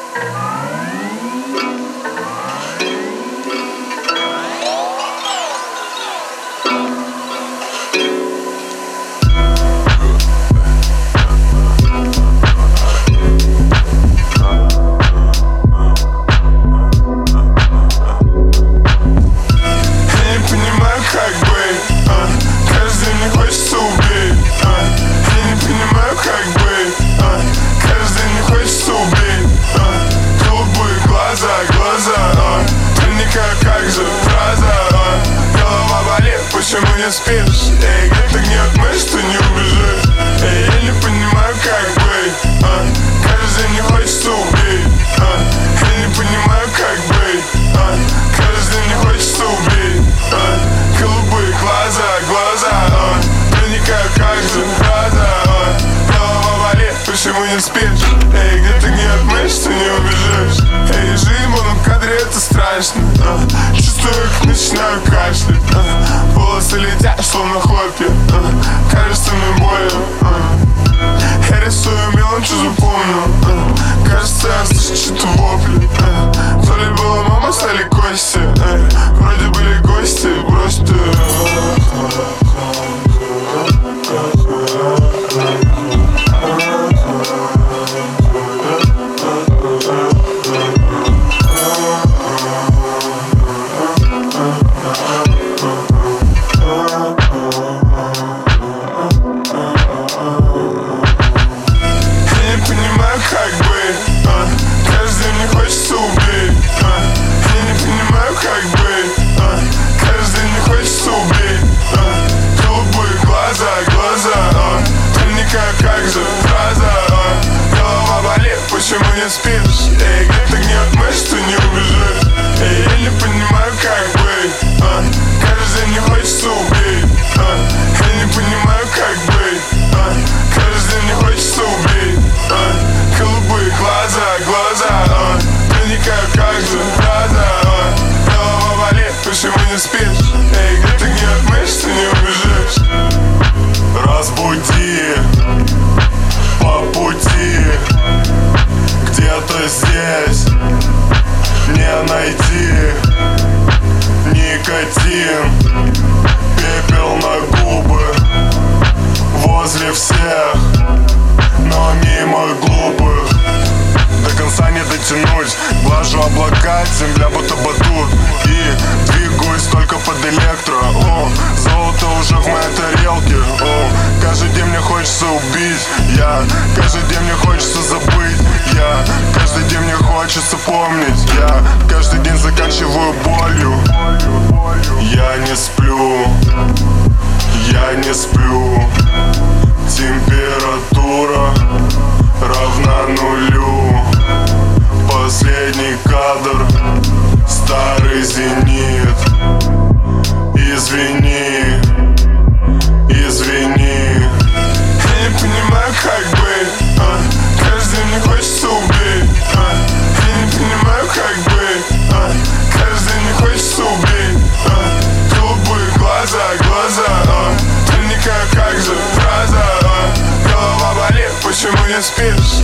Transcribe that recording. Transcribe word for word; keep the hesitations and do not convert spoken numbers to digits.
Почему не спишь? Эй, где-то гнет мысль, ты не убежишь. Эй, я не понимаю, как быть, а? Каждый день не хочется убить, а? Я не понимаю, как быть, а? Каждый день не хочется убить, а? Голубые глаза, глаза, а? Проникаю, как же, раза, а? Голова болит, почему не спишь? Эй, где-то гнет мысль, ты не убежишь. Эй, жизнь в одном кадре, это страшно, а? Чувствую, как начинаю кашлять, а? Волосы летят, словно хлопья, а? Кажется, мне больно, а? Я рисую мелом, что запомнил, а? Кажется, я слышу чьи-то вопли, а? То ли была мама, стали кости, а? Вроде были гости, брось ты. Почему не спишь? Эй, где-то гнет мысль, ты не убежишь. Эй, я не понимаю, как быть, а? Каждый день не хочется убить, а? Я не понимаю, как быть, а? Каждый день не хочется убить, а? Голубые глаза, глаза, а? Проникаю, как же, раза, а? Голова болит, почему не спишь? Эй, где-то гнет мысль, ты не убежишь. Разбуди по пути, где-то здесь не найти никотин, пепел на губы возле всех, но мимо глупых. До конца не дотянуть, глажу облака, земля будто батут, и двигаюсь только под электро. О, золото уже в моей тарелке. О, каждый день мне хочется убить, я каждый день мне хочется забыть, я каждый день мне хочется помнить, я каждый день заканчиваю болью. Я не сплю, я не сплю. Температура равна нулю. Последний кадр, старый зенит. Извини, извини. Я не понимаю, как быть, а? Каждый день не хочется убить, а? Я не понимаю, как быть, а? Каждый день не хочется убить, а? Голубые глаза, глаза, а? Проникаю, как же, раза, а? Голова болит, почему не спишь?